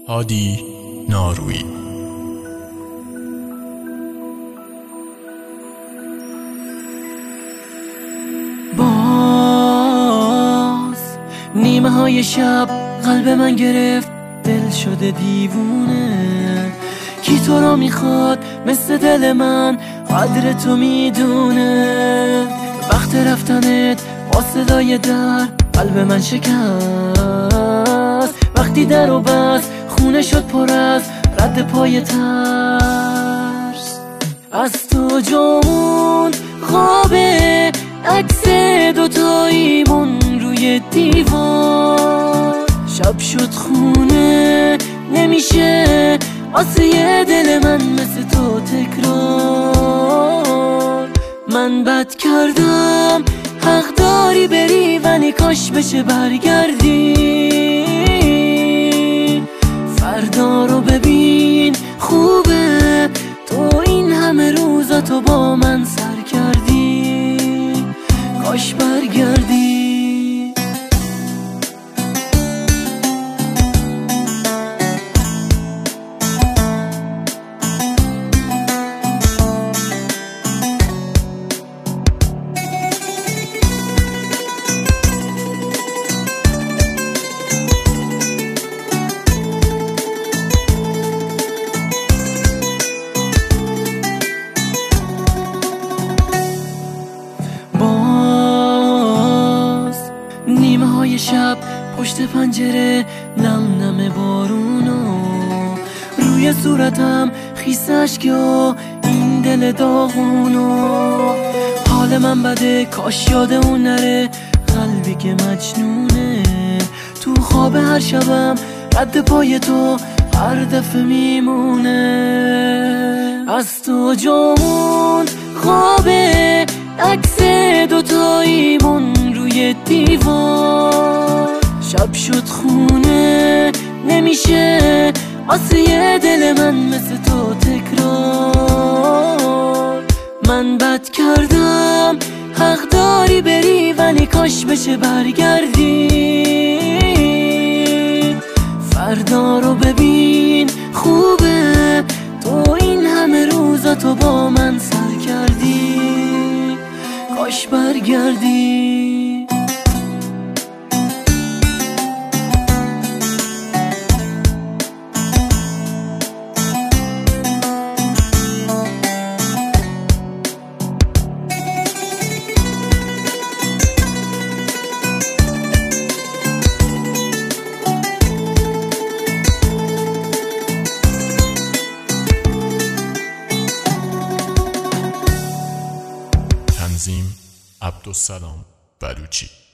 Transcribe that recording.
هادی نارویی. باز نیمه های شب قلب من گرفت، دل شده دیوونه. کی تو رو میخواد مثل دل من، قدر تو میدونه. وقت رفتنت با صدای در قلب من شکست. وقتی در و بست خونه شد پر از رد پای ترس. از تو جون خوابه عکس دوتاییمون روی دیوار. شب شد خونه نمیشه واسه دل من مثل تو تکرار. من بد کردم حق داری بری، ولی کاش بشه برگردی. فردا رو ببین خوبه، تو این همه روزا تو با من سر کردی. کاش برگردی. نیمه های شب پشت پنجره نم نم بارونو، روی صورتم خیس اشک و این دل داغونو. حال من بده کاش یاد اون نره، قلبی که مجنونه. تو خواب هر شبم رد پای تو هر دفعه میمونه. از تو جون خوابه عکس دوتاییمون روی دیوار. شب شد خونه نمیشه واسه دل من مثل تو تکرار. من بد کردم حق داری بری، ولی کاش بشه برگردی. فردا رو ببین خوبه، تو این همه روزا تو با من سر کردی. کاش برگردی. تنظیم عبدالسلام بلوچی.